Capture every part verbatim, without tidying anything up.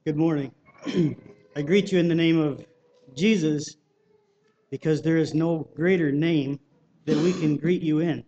Good morning. I greet you in the name of Jesus because there is no greater name that we can greet you in.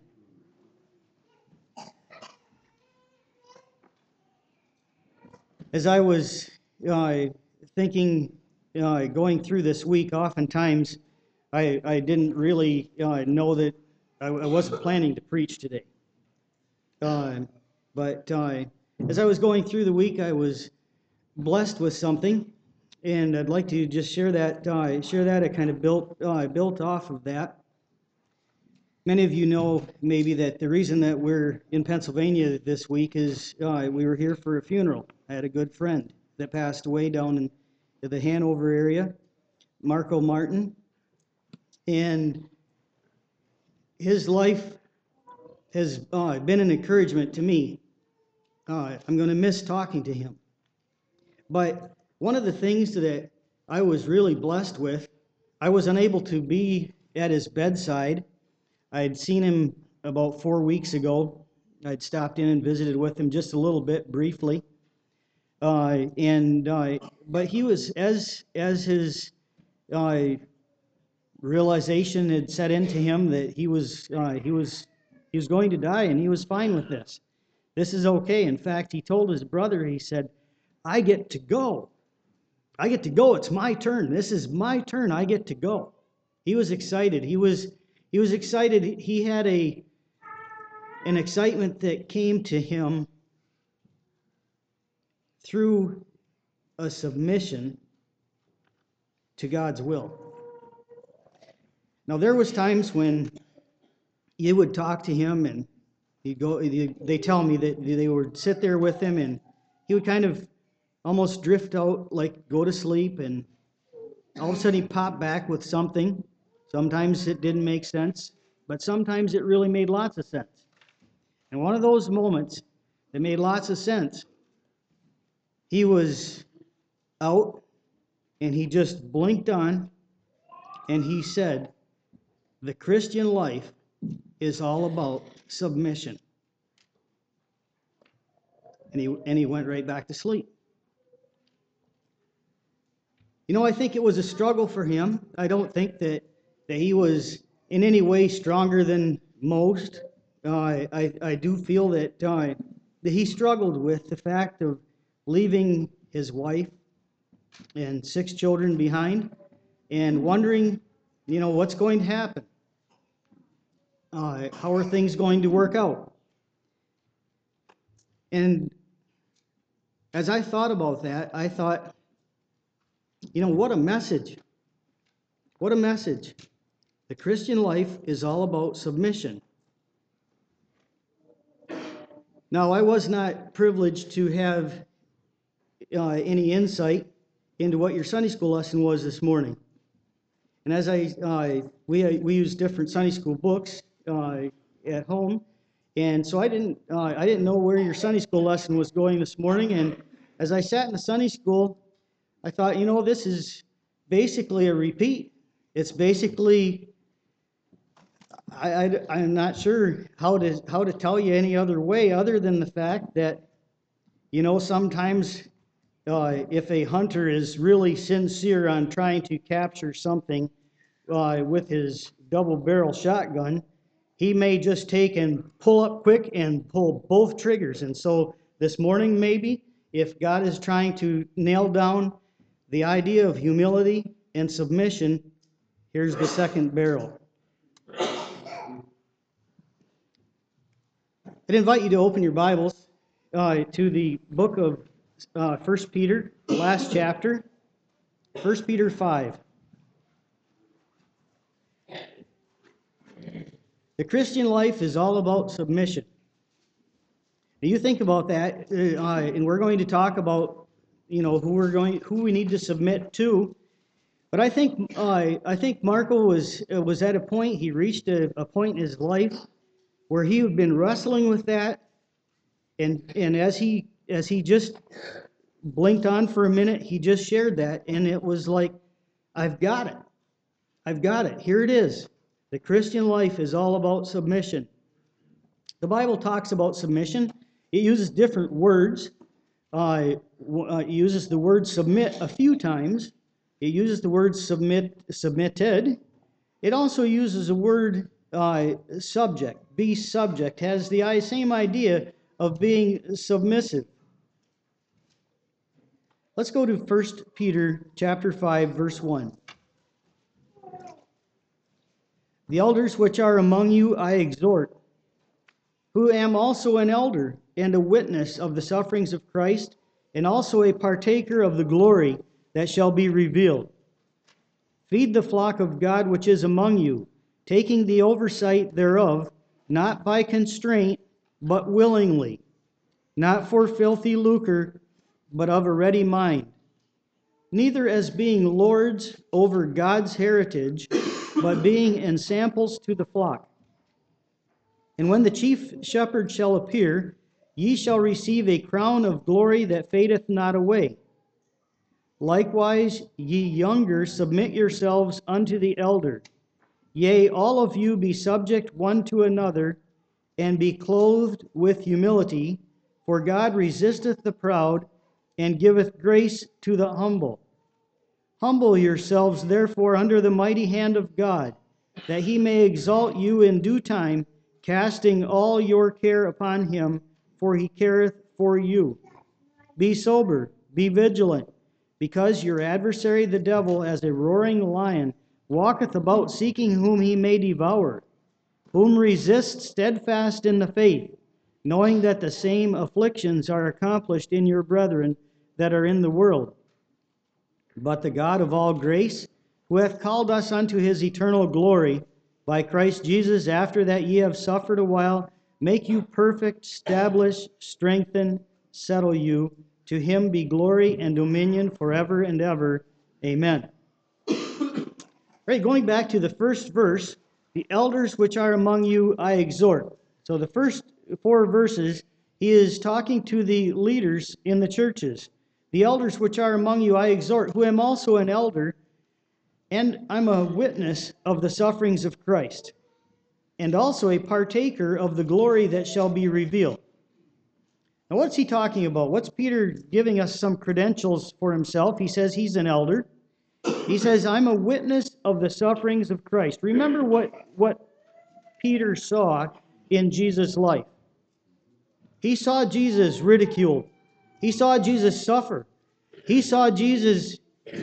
As I was uh, thinking, uh, going through this week, oftentimes I, I didn't really uh, know that I, I wasn't planning to preach today. Uh, but uh, as I was going through the week, I was blessed with something, and I'd like to just share that. Uh, share that. I kind of built uh, built off of that. Many of you know maybe that the reason that we're in Pennsylvania this week is uh, we were here for a funeral. I had a good friend that passed away down in the Hanover area, Marco Martin, and his life has uh, been an encouragement to me. Uh, I'm going to miss talking to him. But one of the things that I was really blessed with, I was unable to be at his bedside. I had seen him about four weeks ago. I'd stopped in and visited with him just a little bit briefly. Uh, and uh, but he was, as as his uh, realization had set into him that he was uh, he was he was going to die, and he was fine with this. This is okay. In fact, he told his brother, he said, "I get to go. I get to go. It's my turn. This is my turn. I get to go." He was excited. He was he was excited. He had a an excitement that came to him through a submission to God's will. Now, there was times when you would talk to him, and you go. They tell me that they would sit there with him, and he would kind of almost drift out, like go to sleep, and all of a sudden he'd pop back with something. Sometimes it didn't make sense, but sometimes it really made lots of sense. And one of those moments that made lots of sense, he was out, and he just blinked on, and he said, "The Christian life is all about submission." And he, and he went right back to sleep. You know, I think it was a struggle for him. I don't think that, that he was in any way stronger than most. Uh, I, I do feel that, uh, that he struggled with the fact of leaving his wife and six children behind and wondering, you know, what's going to happen? Uh, how are things going to work out? And as I thought about that, I thought, you know, what a message. What a message. The Christian life is all about submission. Now, I was not privileged to have uh, any insight into what your Sunday school lesson was this morning. And as I, uh, we we use different Sunday school books uh, at home, and so I didn't uh, I didn't know where your Sunday school lesson was going this morning. And as I sat in the Sunday school, I thought, you know, this is basically a repeat. It's basically, I, I, I'm not sure how to how to tell you any other way other than the fact that, you know, sometimes uh, if a hunter is really sincere on trying to capture something uh, with his double-barrel shotgun, he may just take and pull up quick and pull both triggers. And so this morning, maybe, if God is trying to nail down the idea of humility and submission, here's the second barrel. I'd invite you to open your Bibles uh, to the book of uh, First Peter, the last chapter, First Peter five. The Christian life is all about submission. Now you think about that, uh, and we're going to talk about, you know, who we're going, who we need to submit to. But I think uh, I think Marco was uh, was at a point. He reached a, a point in his life where he had been wrestling with that, and and as he as he just blinked on for a minute, he just shared that, and it was like, I've got it, I've got it. Here it is. The Christian life is all about submission. The Bible talks about submission. It uses different words. uh, w- uh, uses the word submit a few times. It uses the word submit, submitted. It also uses the word uh, subject, be subject, has the i- same idea of being submissive. Let's go to First Peter chapter five, verse one. The elders which are among you I exhort, who am also an elder and a witness of the sufferings of Christ, and also a partaker of the glory that shall be revealed. Feed the flock of God which is among you, taking the oversight thereof, not by constraint, but willingly, not for filthy lucre, but of a ready mind, neither as being lords over God's heritage, but being ensamples to the flock. And when the chief shepherd shall appear, ye shall receive a crown of glory that fadeth not away. Likewise, ye younger, submit yourselves unto the elder. Yea, all of you be subject one to another, and be clothed with humility, for God resisteth the proud, and giveth grace to the humble. Humble yourselves, therefore, under the mighty hand of God, that he may exalt you in due time, casting all your care upon him, for he careth for you. Be sober, be vigilant, because your adversary the devil, as a roaring lion, walketh about seeking whom he may devour, whom resist steadfast in the faith, knowing that the same afflictions are accomplished in your brethren that are in the world. But the God of all grace, who hath called us unto his eternal glory, by Christ Jesus, after that ye have suffered a while, make you perfect, establish, strengthen, settle you. To him be glory and dominion forever and ever. Amen. Right, going back to the first verse, the elders which are among you I exhort. So the first four verses, he is talking to the leaders in the churches. The elders which are among you I exhort, who am also an elder, and I'm a witness of the sufferings of Christ, and also a partaker of the glory that shall be revealed. Now what's he talking about? What's Peter giving us some credentials for himself? He says he's an elder. He says, I'm a witness of the sufferings of Christ. Remember what, what Peter saw in Jesus' life. He saw Jesus ridiculed. He saw Jesus suffer. He saw Jesus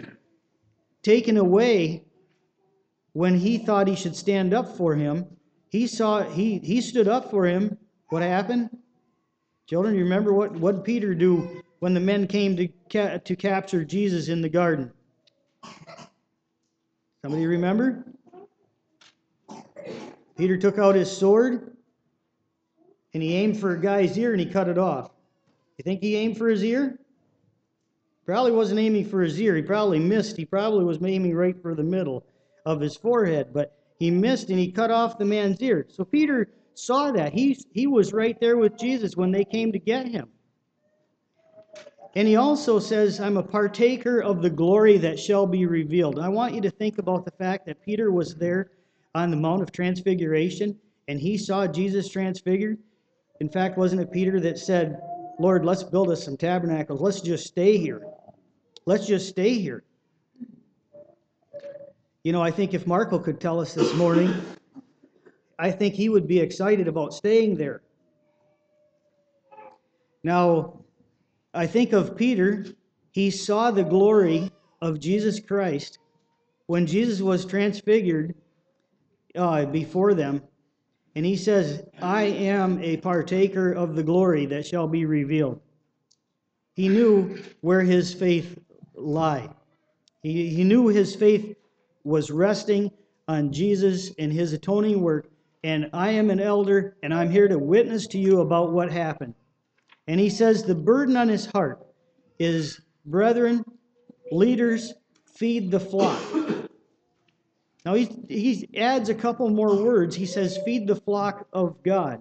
taken away when he thought he should stand up for him. He saw he he stood up for him. What happened? Children, you remember what, what did Peter do when the men came to, ca- to capture Jesus in the garden? Somebody remember? Peter took out his sword and he aimed for a guy's ear and he cut it off. You think he aimed for his ear? Probably wasn't aiming for his ear. He probably missed. He probably was aiming right for the middle of his forehead, but he missed and he cut off the man's ear. So Peter saw that. He, he was right there with Jesus when they came to get him. And he also says, I'm a partaker of the glory that shall be revealed. I want you to think about the fact that Peter was there on the Mount of Transfiguration, and he saw Jesus transfigured. In fact, wasn't it Peter that said, Lord, let's build us some tabernacles. Let's just stay here. Let's just stay here. You know, I think if Marco could tell us this morning, I think he would be excited about staying there. Now, I think of Peter. He saw the glory of Jesus Christ when Jesus was transfigured uh, before them. And he says, I am a partaker of the glory that shall be revealed. He knew where his faith lay. He, he knew his faith was resting on Jesus and his atoning work. And I am an elder, and I'm here to witness to you about what happened. And he says the burden on his heart is, brethren, leaders, feed the flock. Now he, he adds a couple more words. He says, feed the flock of God.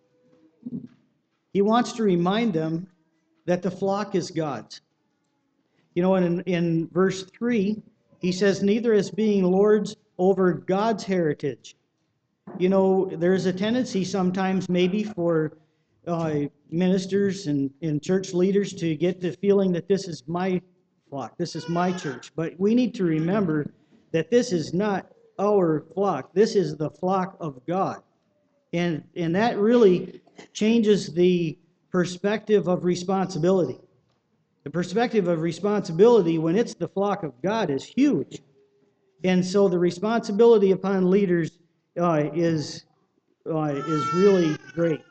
He wants to remind them that the flock is God's. You know, in, in verse three, he says, neither as being lords over God's heritage. You know, there's a tendency sometimes maybe for uh, ministers and, and church leaders to get the feeling that this is my flock, this is my church. But we need to remember that this is not our flock. This is the flock of God. And, and that really changes the perspective of responsibility. The perspective of responsibility when it's the flock of God is huge. And so the responsibility upon leaders uh, is, uh, is really great.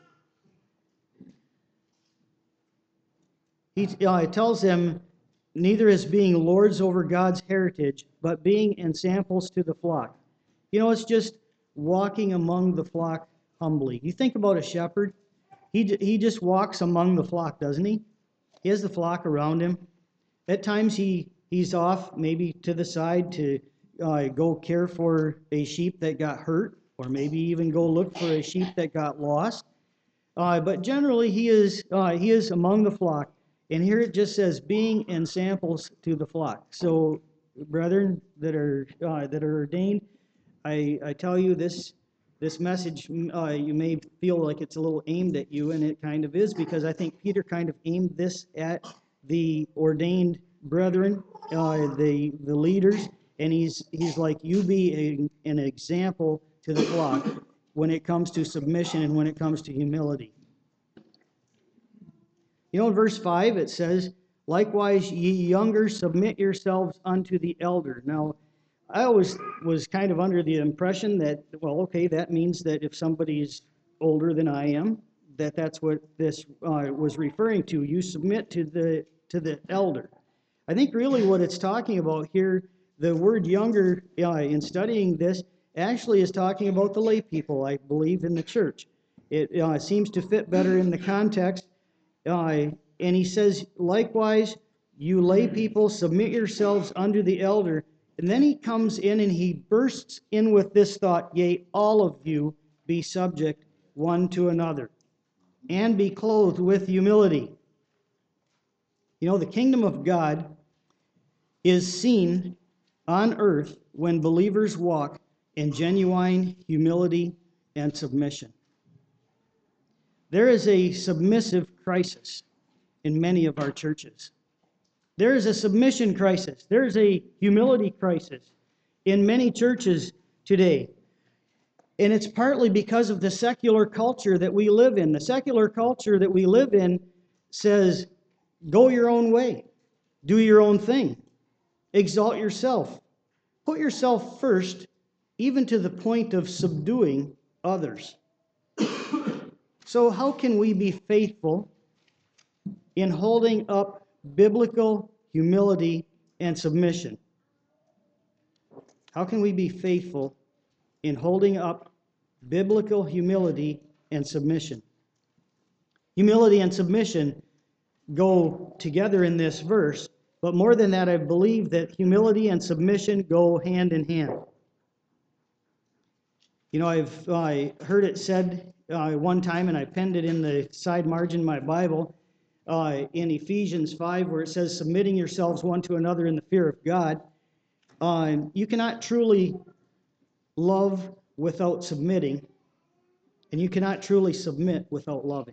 He uh, tells them, neither as being lords over God's heritage, but being ensamples to the flock. You know, it's just walking among the flock humbly. You think about a shepherd, he, he just walks among the flock, doesn't he? He has the flock around him. At times he, he's off maybe to the side to uh, go care for a sheep that got hurt, or maybe even go look for a sheep that got lost. Uh, but generally he is, uh, he is among the flock. And here it just says, being ensamples to the flock. So, brethren that are uh, that are ordained, I, I tell you this this message, uh, you may feel like it's a little aimed at you, and it kind of is, because I think Peter kind of aimed this at the ordained brethren, uh, the the leaders, and he's he's like, you be a, an example to the flock when it comes to submission and when it comes to humility. You know, in verse five it says, likewise, ye younger, submit yourselves unto the elder. Now, I always was kind of under the impression that, well, okay, that means that if somebody's older than I am, that that's what this uh, was referring to. You submit to the to the elder. I think really what it's talking about here, the word younger, uh, in studying this, actually is talking about the lay people, I believe, in the church. It uh, seems to fit better in the context. Uh, and he says, likewise, you lay people, submit yourselves under the elder. And then he comes in and he bursts in with this thought, yea, all of you be subject one to another, and be clothed with humility. You know, the kingdom of God is seen on earth when believers walk in genuine humility and submission. There is a submissive crisis in many of our churches. There is a submission crisis. There is a humility crisis in many churches today. And it's partly because of the secular culture that we live in. The secular culture that we live in says, go your own way, do your own thing, exalt yourself, put yourself first, even to the point of subduing others. So how can we be faithful in holding up biblical humility and submission? How can we be faithful in holding up biblical humility and submission? Humility and submission go together in this verse, but more than that, I believe that humility and submission go hand in hand. You know, I've uh, heard it said uh, one time, and I penned it in the side margin of my Bible, uh, in Ephesians five, where it says, submitting yourselves one to another in the fear of God. Uh, you cannot truly love without submitting, and you cannot truly submit without loving.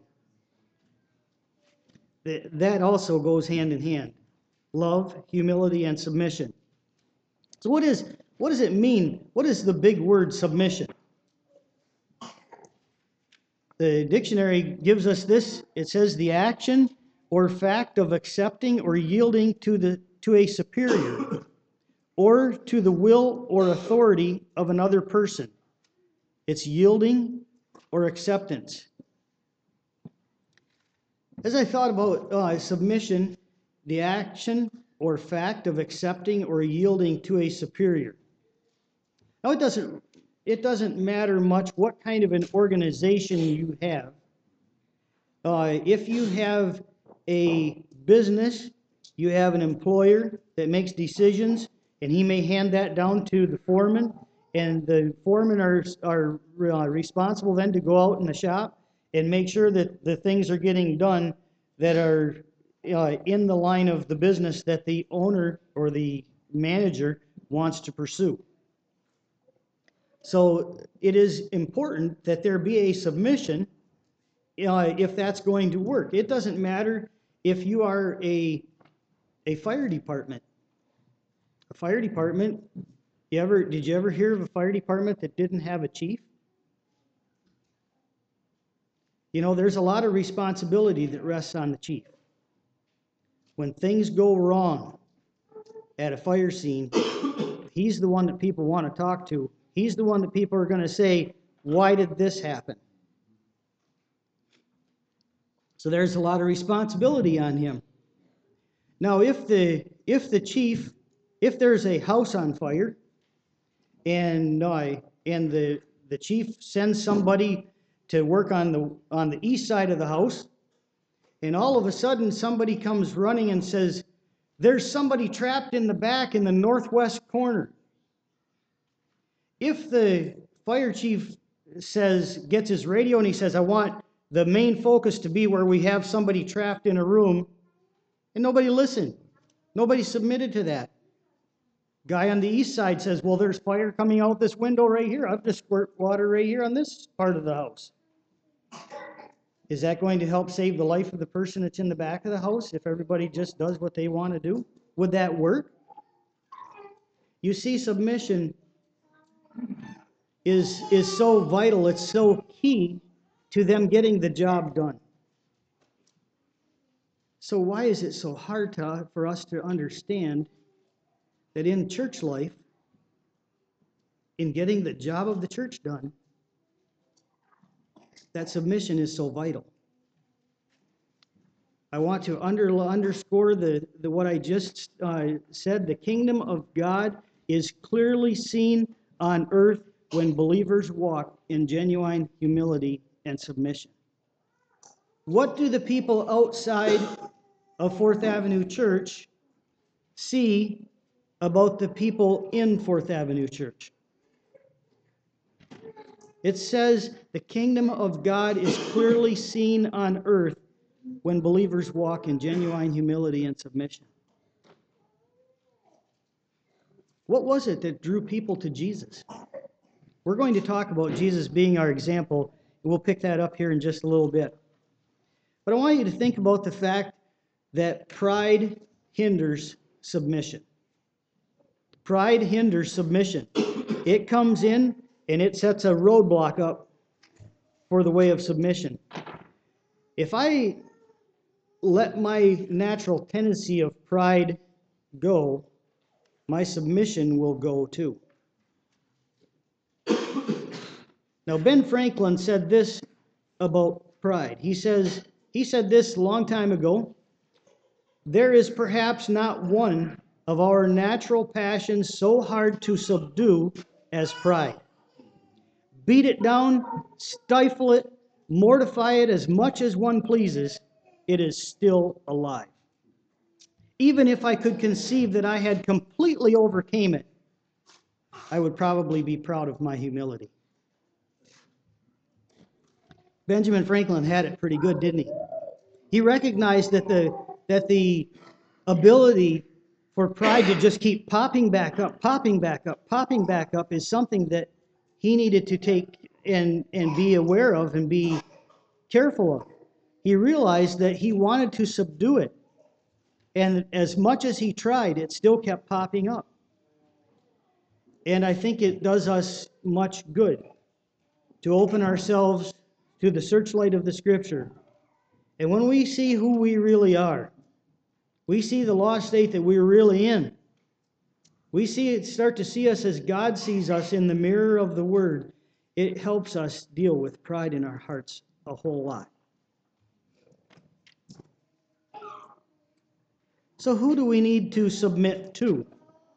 That also goes hand in hand. Love, humility, and submission. So what is what does it mean? What is the big word submission? The dictionary gives us this. It says the action or fact of accepting or yielding to the to a superior or to the will or authority of another person. It's yielding or acceptance. As I thought about uh, submission, the action or fact of accepting or yielding to a superior. Now, it doesn't it doesn't matter much what kind of an organization you have. Uh, if you have a business, you have an employer that makes decisions, and he may hand that down to the foreman, and the foremen are, are uh, responsible then to go out in the shop and make sure that the things are getting done that are uh, in the line of the business that the owner or the manager wants to pursue. So it is important that there be a submission uh, if that's going to work. It doesn't matter if you are a, a fire department. A fire department, you ever, did you ever hear of a fire department that didn't have a chief? You know, there's a lot of responsibility that rests on the chief. When things go wrong at a fire scene, he's the one that people want to talk to. He's the one that people are going to say, why did this happen? So there's a lot of responsibility on him. Now, if the if the chief, if there's a house on fire, and uh, and the the chief sends somebody to work on the on the east side of the house, and all of a sudden somebody comes running and says, "There's somebody trapped in the back in the northwest corner." If the fire chief says, gets his radio and he says, "I want the main focus to be where we have somebody trapped in a room," and nobody listened. Nobody submitted to that. Guy on the east side says, "Well, there's fire coming out this window right here. I'll just squirt water right here on this part of the house." Is that going to help save the life of the person that's in the back of the house if everybody just does what they want to do? Would that work? You see, submission is, is so vital. It's so key to them getting the job done. So why is it so hard to, for us to understand that in church life, in getting the job of the church done, that submission is so vital? I want to under, underscore the, the what I just uh, said. The kingdom of God is clearly seen on earth when believers walk in genuine humility and submission. What do the people outside of Fourth Avenue Church see about the people in Fourth Avenue Church? It says the kingdom of God is clearly seen on earth when believers walk in genuine humility and submission. What was it that drew people to Jesus? We're going to talk about Jesus being our example, and we'll pick that up here in just a little bit. But I want you to think about the fact that pride hinders submission. Pride hinders submission. It comes in and it sets a roadblock up for the way of submission. If I let my natural tendency of pride go, my submission will go too. Now, Ben Franklin said this about pride. He says, he said this a long time ago: "There is perhaps not one of our natural passions so hard to subdue as pride. Beat it down, stifle it, mortify it as much as one pleases, it is still alive. Even if I could conceive that I had completely overcame it, I would probably be proud of my humility." Benjamin Franklin had it pretty good, didn't he? He recognized that the that the ability for pride to just keep popping back up, popping back up, popping back up is something that he needed to take and, and be aware of and be careful of. He realized that he wanted to subdue it. And as much as he tried, it still kept popping up. And I think it does us much good to open ourselves to the searchlight of the Scripture. And when we see who we really are, we see the lost state that we're really in, we see it start to see us as God sees us in the mirror of the Word, it helps us deal with pride in our hearts a whole lot. So who do we need to submit to?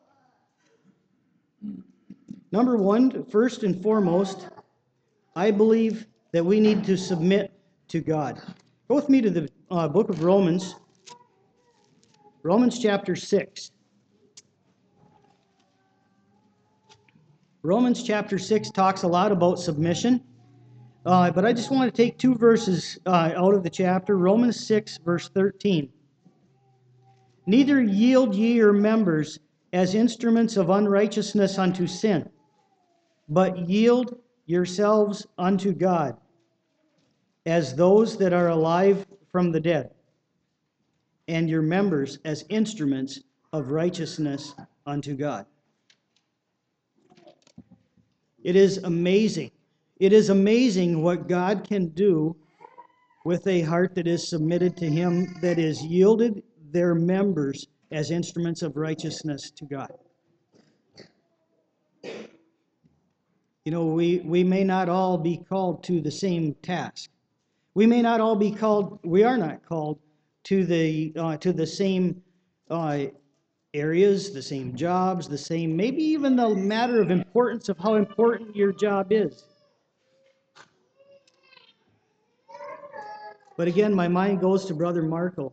Number one, first and foremost, I believe that we need to submit to God. Go with me to the uh, book of Romans, Romans chapter six. Romans chapter six talks a lot about submission, uh, but I just want to take two verses uh, out of the chapter. Romans six, verse thirteen. "Neither yield ye your members as instruments of unrighteousness unto sin, but yield yourselves unto God. as those that are alive from the dead, and your members as instruments of righteousness unto God. It is amazing. It is amazing what God can do with a heart that is submitted to Him, that is yielded their members as instruments of righteousness to God. You know, we, we may not all be called to the same task. We may not all be called, we are not called to the uh, to the same uh, areas, the same jobs, the same, maybe even the matter of importance of how important your job is. But again, my mind goes to Brother Markle.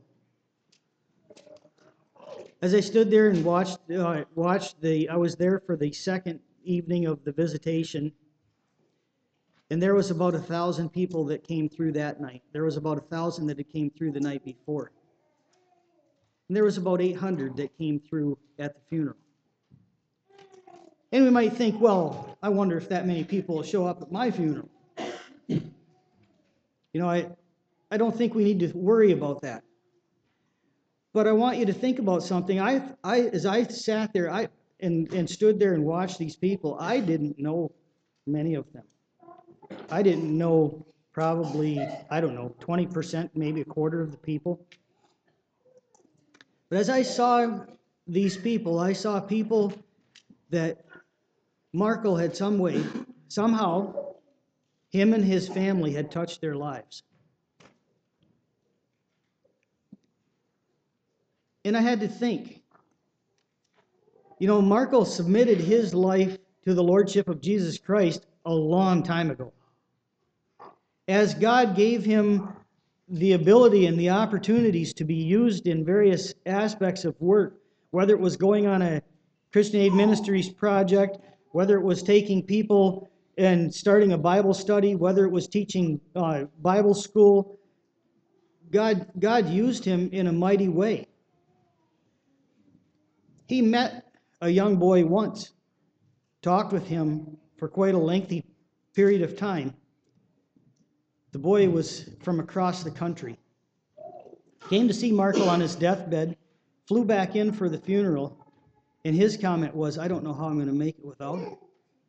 As I stood there and watched, uh, watched the, I was there for the second evening of the visitation, and there was about a thousand people that came through that night. There was about a thousand that had came through the night before. And there was about eight hundred that came through at the funeral. And we might think, well, I wonder if that many people will show up at my funeral. You know, I, I don't think we need to worry about that. But I want you to think about something. I, I, as I sat there I, and, and stood there and watched these people, I didn't know many of them. I didn't know probably, I don't know, twenty percent, maybe a quarter of the people. But as I saw these people, I saw people that Markle had some way, somehow, him and his family had touched their lives. And I had to think, you know, Markle submitted his life to the Lordship of Jesus Christ a long time ago. As God gave him the ability and the opportunities to be used in various aspects of work, whether it was going on a Christian Aid Ministries project, whether it was taking people and starting a Bible study, whether it was teaching uh, Bible school, God, God used him in a mighty way. He met a young boy once, talked with him for quite a lengthy period of time. The boy was from across the country. Came to see Markle on his deathbed, flew back in for the funeral, and his comment was, I don't know how I'm going to make it without him.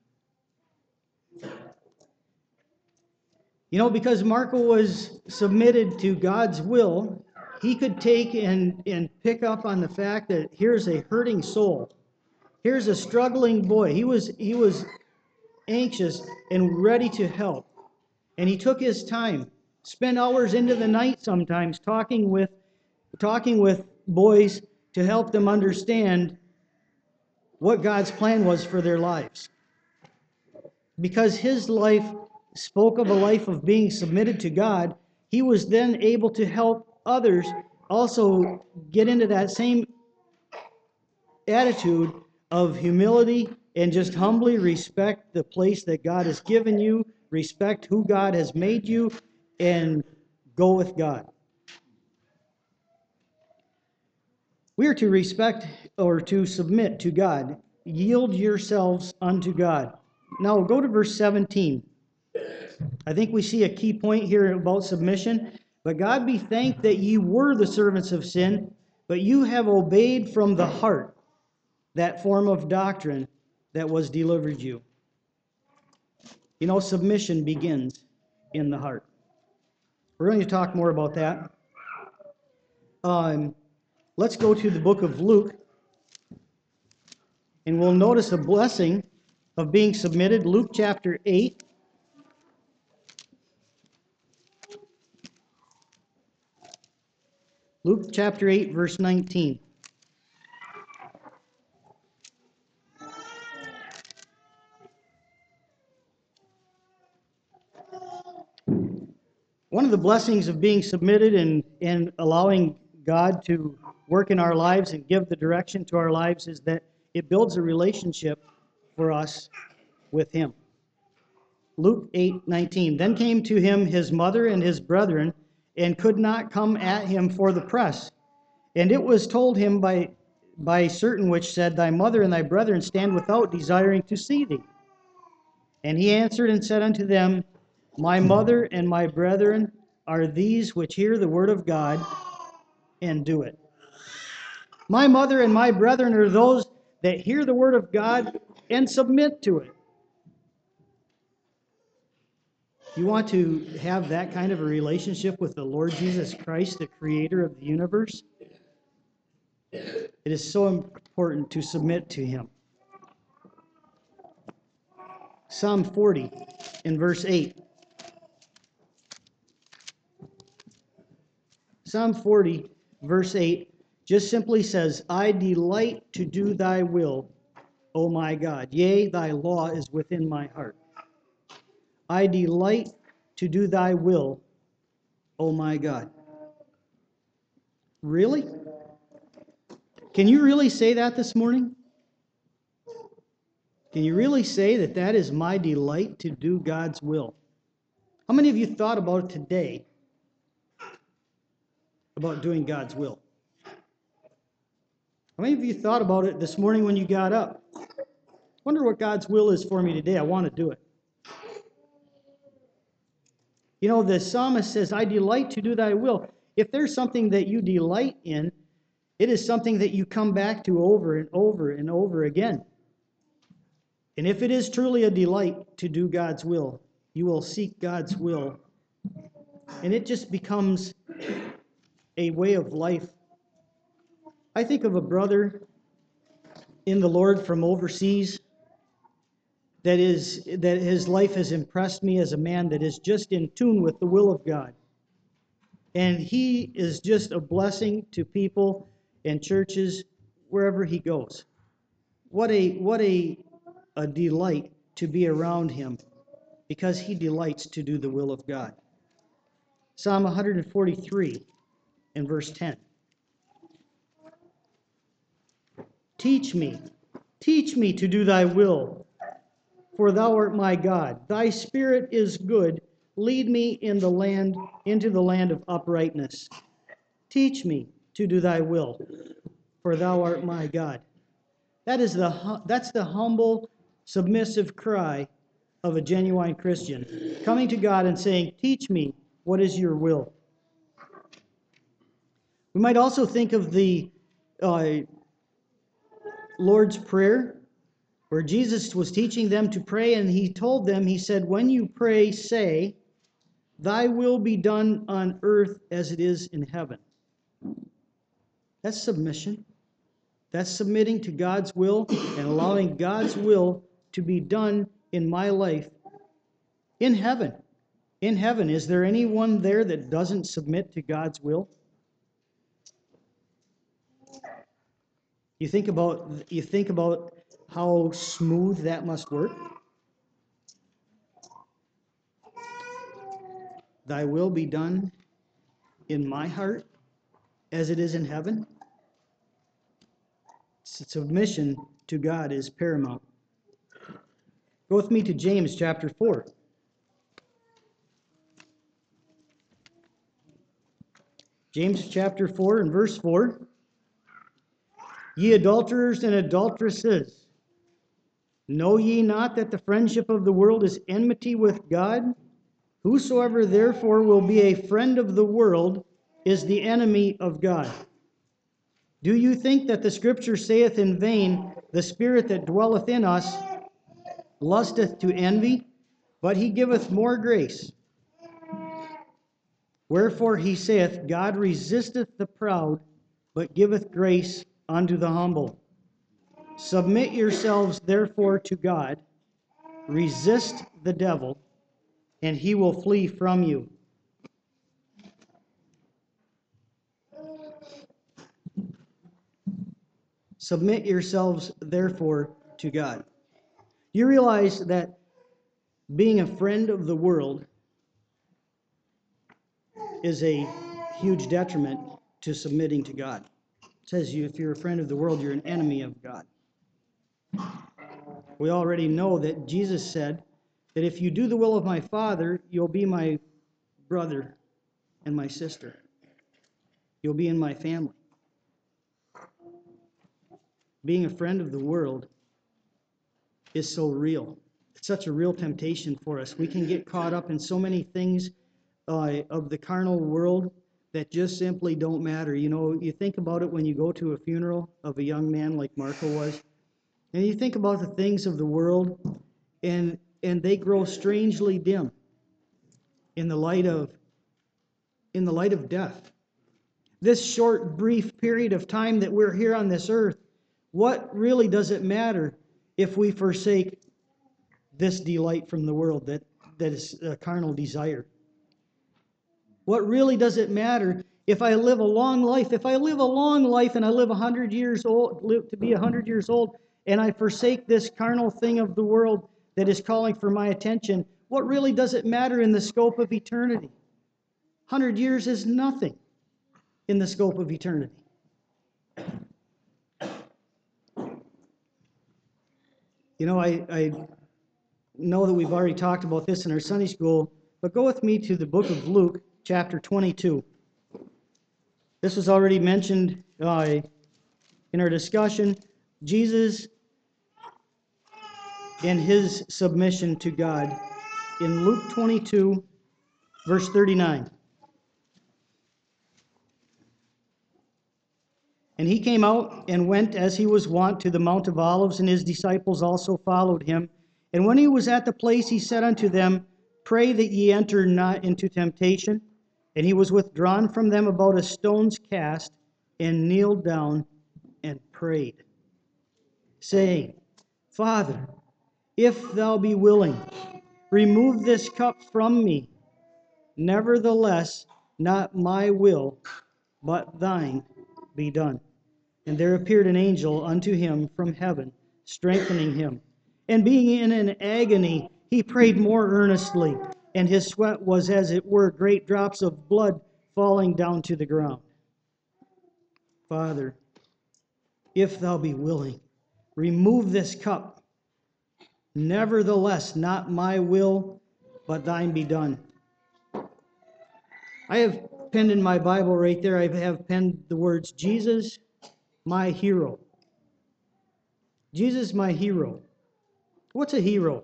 You know, because Markle was submitted to God's will, he could take and, and pick up on the fact that here's a hurting soul. Here's a struggling boy. He was, he was anxious and ready to help. And he took his time, spent hours into the night sometimes talking with, talking with boys to help them understand what God's plan was for their lives. Because his life spoke of a life of being submitted to God, he was then able to help others also get into that same attitude of humility and just humbly respect the place that God has given you, respect who God has made you, and go with God. We are to respect or to submit to God. Yield yourselves unto God. Now go to verse seventeen. I think we see a key point here about submission. But God be thanked that ye were the servants of sin, but you have obeyed from the heart that form of doctrine that was delivered you. You know, submission begins in the heart. We're going to talk more about that. Um, let's go to the book of Luke, and we'll notice a blessing of being submitted. Luke chapter eight. Luke chapter eight, verse nineteen. One of the blessings of being submitted and, and allowing God to work in our lives and give the direction to our lives is that it builds a relationship for us with Him. Luke eight nineteen. Then came to him his mother and his brethren, and could not come at him for the press. And it was told him by, by certain which said, Thy mother and thy brethren stand without, desiring to see thee. And he answered and said unto them, My mother and my brethren are these which hear the word of God and do it. My mother and my brethren are those that hear the word of God and submit to it. You want to have that kind of a relationship with the Lord Jesus Christ, the creator of the universe? It is so important to submit to him. Psalm forty in verse eight. Psalm forty, verse eight, just simply says, I delight to do thy will, O my God. Yea, thy law is within my heart. I delight to do thy will, O my God. Really? Can you really say that this morning? Can you really say that that is my delight to do God's will? How many of you thought about it today, about doing God's will? How many of you thought about it this morning when you got up? I wonder what God's will is for me today. I want to do it. You know, the psalmist says, I delight to do thy will. If there's something that you delight in, it is something that you come back to over and over and over again. And if it is truly a delight to do God's will, you will seek God's will. And it just becomes a way of life. I think of a brother in the Lord from overseas that is that his life has impressed me as a man that is just in tune with the will of God. And he is just a blessing to people and churches wherever he goes. What a what a a delight to be around him, because he delights to do the will of God. Psalm one forty-three and verse ten. Teach me, teach me to do thy will, for thou art my God. Thy spirit is good. Lead me in the land into the land of uprightness. Teach me to do thy will, for thou art my God. That is the that's the humble, submissive cry of a genuine Christian, coming to God and saying, teach me, what is your will? We might also think of the uh, Lord's Prayer, where Jesus was teaching them to pray, and he told them, he said, when you pray, say, thy will be done on earth as it is in heaven. That's submission. That's submitting to God's will and allowing God's will to be done in my life in heaven. In heaven, is there anyone there that doesn't submit to God's will? You think about you think about how smooth that must work. Thy will be done in my heart as it is in heaven. Submission to God is paramount. Go with me to James chapter four. James chapter four and verse four. Ye adulterers and adulteresses, know ye not that the friendship of the world is enmity with God? Whosoever therefore will be a friend of the world is the enemy of God. Do you think that the Scripture saith in vain, the Spirit that dwelleth in us lusteth to envy? But he giveth more grace. Wherefore he saith, God resisteth the proud, but giveth grace unto the humble. Submit yourselves therefore to God, resist the devil, and he will flee from you. Submit yourselves therefore to God. You realize that being a friend of the world is a huge detriment to submitting to God. It says you, if you're a friend of the world, you're an enemy of God. We already know that Jesus said that if you do the will of my Father, you'll be my brother and my sister. You'll be in my family. Being a friend of the world is so real. such a real temptation for us. We can get caught up in so many things uh, of the carnal world that just simply don't matter. You know, you think about it when you go to a funeral of a young man like Marco was, and you think about the things of the world, and and they grow strangely dim in the light of in the light of death. This short, brief period of time that we're here on this earth, what really does it matter if we forsake this delight from the world that, that is a carnal desire? What really does it matter if I live a long life? If I live a long life and I live a hundred years old, live to be a hundred years old, and I forsake this carnal thing of the world that is calling for my attention, what really does it matter in the scope of eternity? Hundred years is nothing in the scope of eternity. You know, I, I know that we've already talked about this in our Sunday school, but go with me to the book of Luke, chapter twenty-two. This was already mentioned uh, in our discussion. Jesus and his submission to God in Luke twenty-two, verse thirty-nine. And he came out and went as he was wont to the Mount of Olives, and his disciples also followed him. And when he was at the place, he said unto them, Pray that ye enter not into temptation. And he was withdrawn from them about a stone's cast, and kneeled down and prayed, saying, Father, if thou be willing, remove this cup from me. Nevertheless, not my will, but thine be done. And there appeared an angel unto him from heaven, strengthening him. And being in an agony, he prayed more earnestly, and his sweat was as it were great drops of blood falling down to the ground. Father, if thou be willing, remove this cup. Nevertheless, not my will, but thine be done. I have penned in my Bible right there, I have penned the words, Jesus, my hero. Jesus, my hero. What's a hero?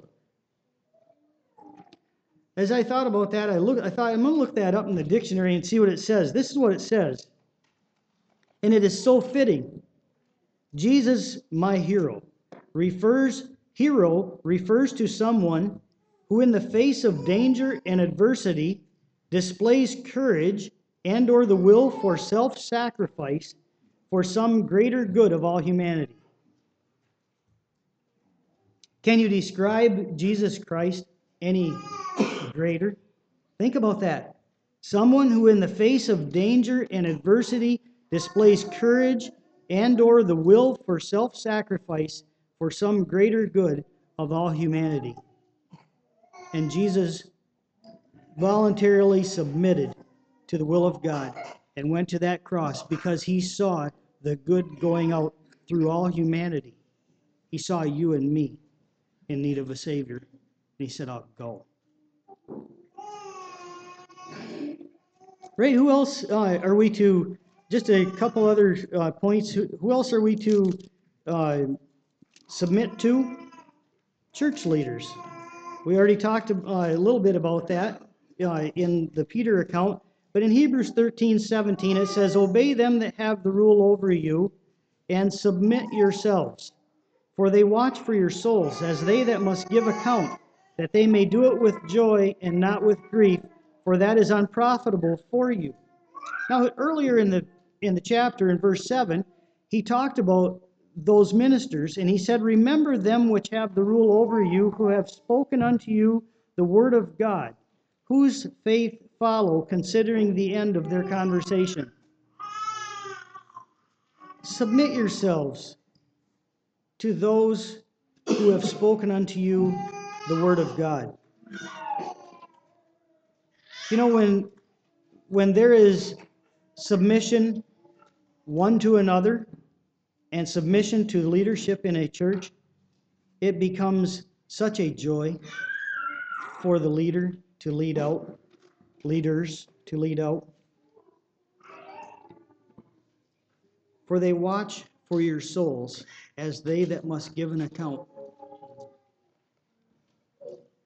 As I thought about that, I look. I thought, I'm going to look that up in the dictionary and see what it says. This is what it says. And it is so fitting. Jesus, my hero, refers, hero refers to someone who in the face of danger and adversity displays courage and or the will for self-sacrifice for some greater good of all humanity. Can you describe Jesus Christ any greater? Think about that. Someone who in the face of danger and adversity displays courage and or the will for self-sacrifice for some greater good of all humanity. And Jesus voluntarily submitted to the will of God and went to that cross because he saw the good going out through all humanity. He saw you and me in need of a Savior, and he said, I'll go. Ray, who else uh, are we to, just a couple other uh, points, who, who else are we to uh, submit to? Church leaders. We already talked uh, a little bit about that uh, in the Peter account, but in Hebrews thirteen seventeen it says, Obey them that have the rule over you, and submit yourselves. For they watch for your souls, as they that must give account, that they may do it with joy and not with grief, for that is unprofitable for you. Now, earlier in the in the chapter, in verse seven, he talked about those ministers, and he said, Remember them which have the rule over you, who have spoken unto you the word of God, whose faith follow, considering the end of their conversation. Submit yourselves to those who have spoken unto you the word of God. You know, when when there is submission one to another and submission to leadership in a church, it becomes such a joy for the leader to lead out, leaders to lead out. For they watch for your souls as they that must give an account.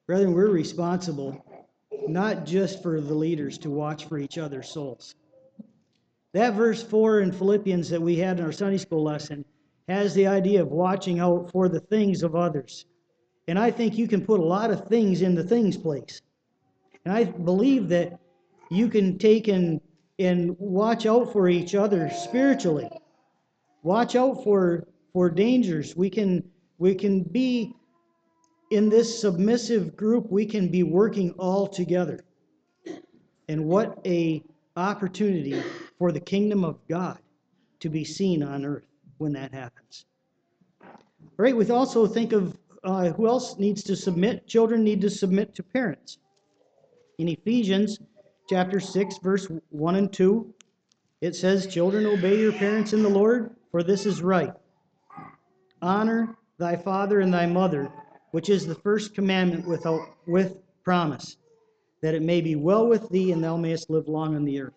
Brethren, we're responsible not just for the leaders to watch for each other's souls. That verse four in Philippians that we had in our Sunday school lesson has the idea of watching out for the things of others. And I think you can put a lot of things in the things place. And I believe that you can take and, and watch out for each other spiritually. Watch out for, for dangers. We can, we can be in this submissive group, we can be working all together. And what a opportunity for the kingdom of God to be seen on earth when that happens. All right, we also think of uh, who else needs to submit. Children need to submit to parents. In Ephesians chapter six, verse one and two, it says, "Children, obey your parents in the Lord, for this is right. Honor thy father and thy mother, which is the first commandment without, with promise, that it may be well with thee and thou mayest live long on the earth."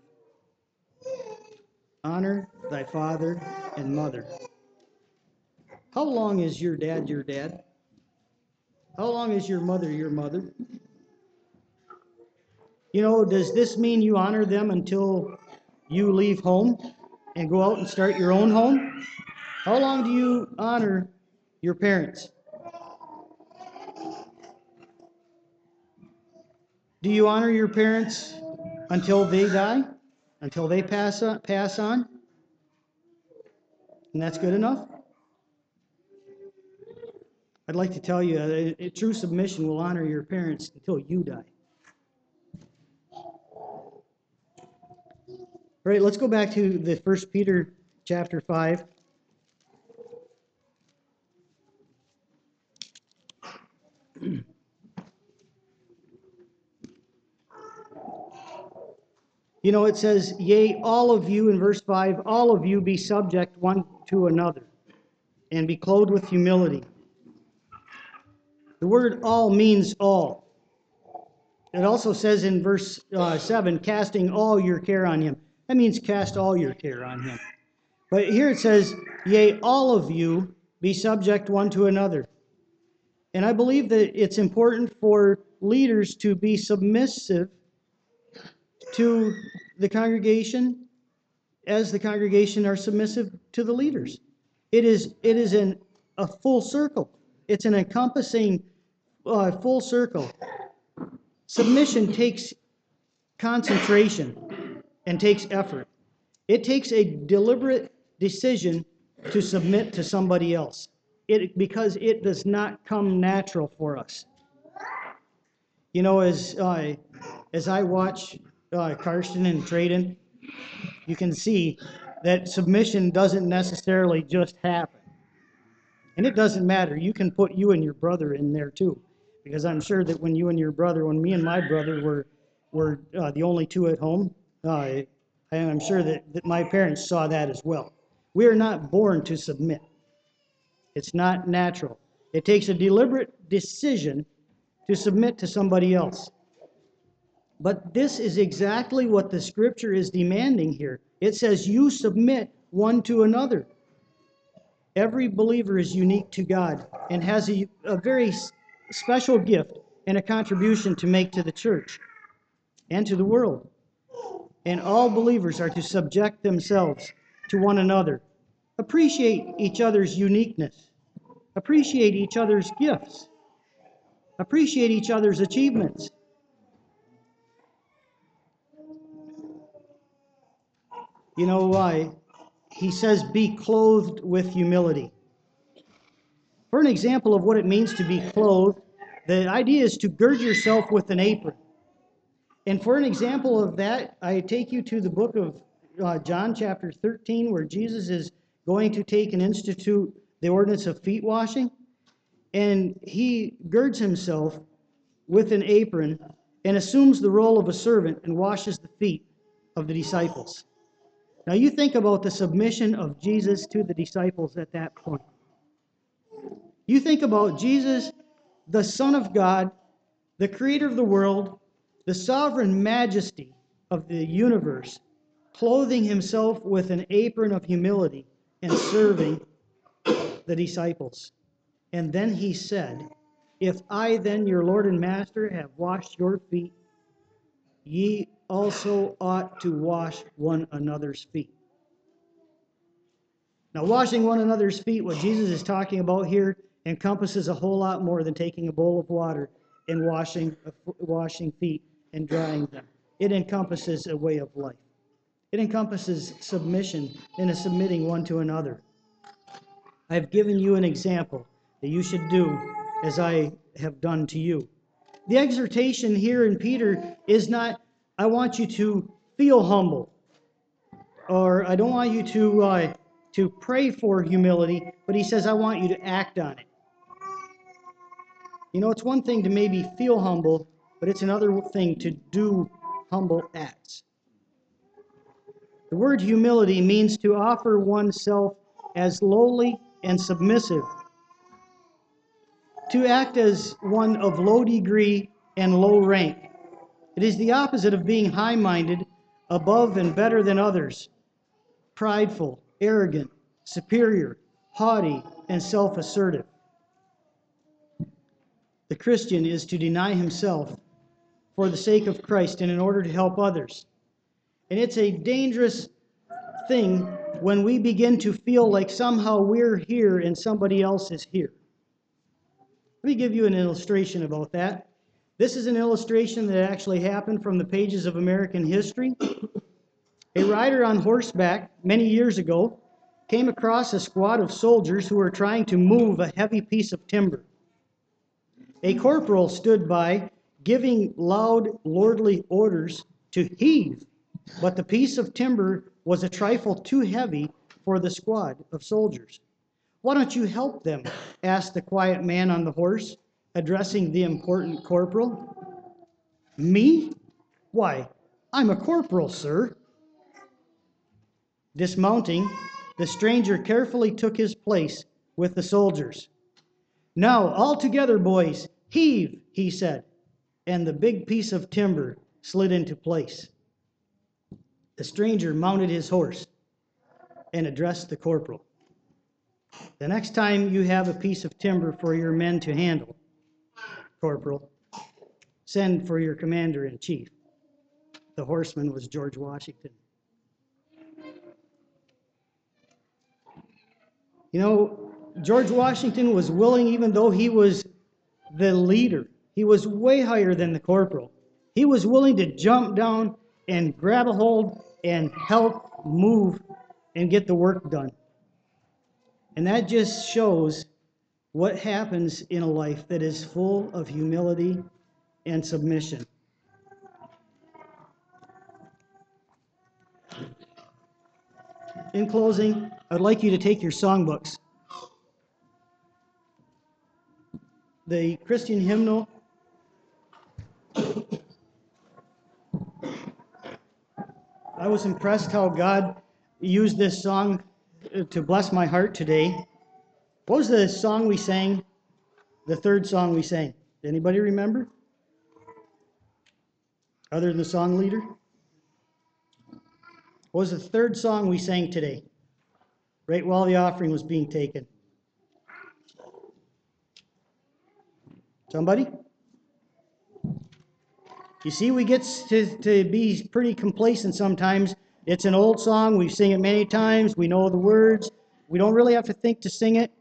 Honor thy father and mother. How long is your dad your dad? How long is your mother your mother? You know, does this mean you honor them until you leave home and go out and start your own home? How long do you honor your parents? Do you honor your parents until they die? Until they pass on? Pass on? And that's good enough? I'd like to tell you, a, a true submission will honor your parents until you die. All right, let's go back to the First Peter chapter five. You know, it says, "Yea, all of you," in verse five, "all of you be subject one to another, and be clothed with humility." The word all means all. It also says in verse uh, seven, "Casting all your care on him." That means cast all your care on him. But here it says, "Yea, all of you be subject one to another." And I believe that it's important for leaders to be submissive to the congregation as the congregation are submissive to the leaders. It is, it is an, a full circle. It's an encompassing uh, full circle. Submission takes concentration and takes effort. It takes a deliberate decision to submit to somebody else. It, because it does not come natural for us. You know, as uh, as I watch uh, Karsten and Traden, you can see that submission doesn't necessarily just happen. And it doesn't matter. You can put you and your brother in there too. Because I'm sure that when you and your brother, when me and my brother were were uh, the only two at home, uh, I'm sure that, that my parents saw that as well. We are not born to submit. It's not natural. It takes a deliberate decision to submit to somebody else. But this is exactly what the scripture is demanding here. It says you submit one to another. Every believer is unique to God and has a, a very special gift and a contribution to make to the church and to the world. And all believers are to subject themselves to one another. Appreciate each other's uniqueness. Appreciate each other's gifts. Appreciate each other's achievements. You know why? He says, be clothed with humility. For an example of what it means to be clothed, the idea is to gird yourself with an apron. And for an example of that, I take you to the book of uh, John chapter thirteen, where Jesus is going to take and institute the ordinance of feet washing. And he girds himself with an apron and assumes the role of a servant and washes the feet of the disciples. Now you think about the submission of Jesus to the disciples at that point. You think about Jesus, the Son of God, the creator of the world, the sovereign majesty of the universe, clothing himself with an apron of humility and serving the disciples. And then he said, If I then, your Lord and Master, have washed your feet, ye also ought to wash one another's feet. Now, washing one another's feet, what Jesus is talking about here, encompasses a whole lot more than taking a bowl of water and washing, washing feet and drying them. It encompasses a way of life. It encompasses submission and a submitting one to another. I've given you an example that you should do as I have done to you. The exhortation here in Peter is not, I want you to feel humble, or I don't want you to, uh, to pray for humility, but he says, I want you to act on it. You know, it's one thing to maybe feel humble, but it's another thing to do humble acts. The word humility means to offer oneself as lowly and submissive, to act as one of low degree and low rank. It is the opposite of being high-minded, above and better than others, prideful, arrogant, superior, haughty, and self-assertive. The Christian is to deny himself for the sake of Christ and in order to help others. And it's a dangerous thing when we begin to feel like somehow we're here and somebody else is here. Let me give you an illustration about that. This is an illustration that actually happened from the pages of American history. A rider on horseback many years ago came across a squad of soldiers who were trying to move a heavy piece of timber. A corporal stood by, giving loud, lordly orders to heave, but the piece of timber was a trifle too heavy for the squad of soldiers. Why don't you help them? Asked the quiet man on the horse, addressing the important corporal. Me? Why, I'm a corporal, sir. Dismounting, the stranger carefully took his place with the soldiers. Now, all together, boys, heave, he said, and the big piece of timber slid into place. The stranger mounted his horse and addressed the corporal. The next time you have a piece of timber for your men to handle, corporal, send for your commander-in-chief. The horseman was George Washington. You know, George Washington was willing, even though he was the leader, he was way higher than the corporal. He was willing to jump down and grab a hold and help move and get the work done. And that just shows what happens in a life that is full of humility and submission. In closing, I'd like you to take your songbooks. The Christian hymnal I was impressed how God used this song to bless my heart today. What was the song we sang? The third song we sang. Anybody remember? Other than the song leader? What was the third song we sang today? Right while the offering was being taken. Somebody? You see, we get to, to be pretty complacent sometimes. It's an old song. We sing it many times. We know the words. We don't really have to think to sing it.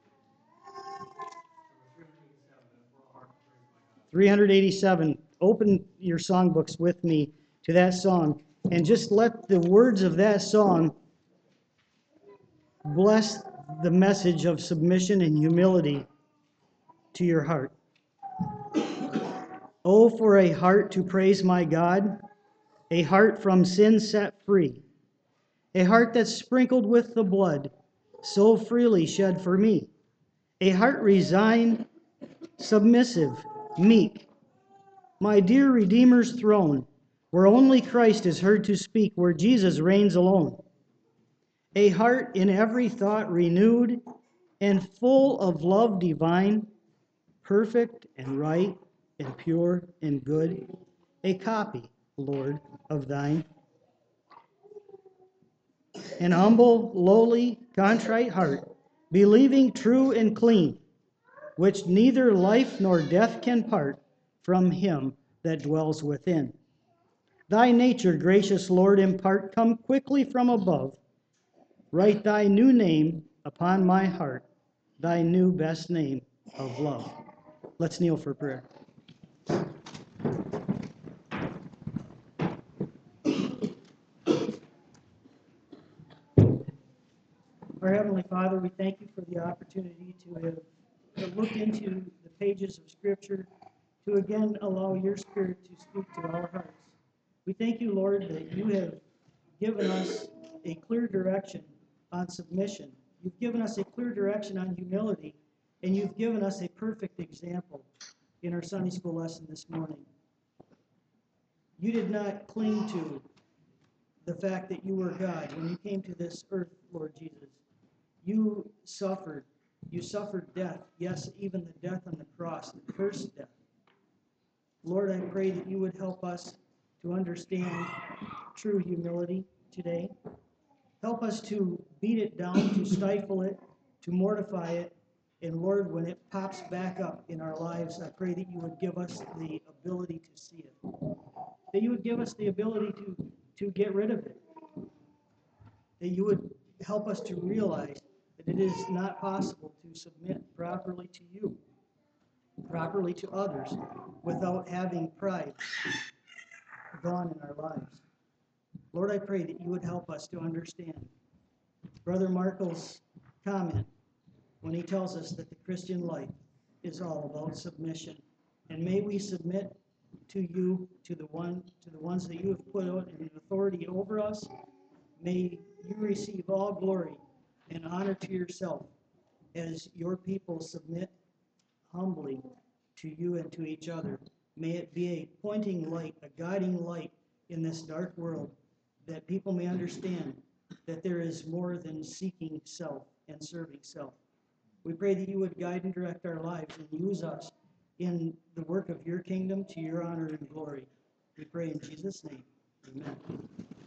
three eighty-seven. Open your songbooks with me to that song and just let the words of that song bless the message of submission and humility to your heart. Oh, for a heart to praise my God, a heart from sin set free, a heart that's sprinkled with the blood so freely shed for me, a heart resigned, submissive, meek, my dear Redeemer's throne, where only Christ is heard to speak, where Jesus reigns alone, a heart in every thought renewed and full of love divine, perfect and right and pure and good, a copy, Lord, of thine. An humble, lowly, contrite heart, believing true and clean, which neither life nor death can part from him that dwells within. Thy nature, gracious Lord, impart, come quickly from above. Write thy new name upon my heart, thy new best name of love. Let's kneel for prayer. Our Heavenly Father, we thank you for the opportunity to have to look into the pages of Scripture, to again allow your Spirit to speak to our hearts. We thank you, Lord, that you have given us a clear direction on submission. You've given us a clear direction on humility, and you've given us a perfect example in our Sunday school lesson this morning. You did not cling to the fact that you were God when you came to this earth, Lord Jesus. You suffered. You suffered death. Yes, even the death on the cross, the cursed death. Lord, I pray that you would help us to understand true humility today. Help us to beat it down, to stifle it, to mortify it. And Lord, when it pops back up in our lives, I pray that you would give us the ability to see it. That you would give us the ability to, to get rid of it. That you would help us to realize that it is not possible to submit properly to you, properly to others, without having pride gone in our lives. Lord, I pray that you would help us to understand Brother Markle's comment when he tells us that the Christian life is all about submission. And may we submit to you, to the one, to the ones that you have put out in authority over us. May you receive all glory and honor to yourself as your people submit humbly to you and to each other. May it be a pointing light, a guiding light in this dark world, that people may understand that there is more than seeking self and serving self. We pray that you would guide and direct our lives and use us in the work of your kingdom to your honor and glory. We pray in Jesus' name. Amen.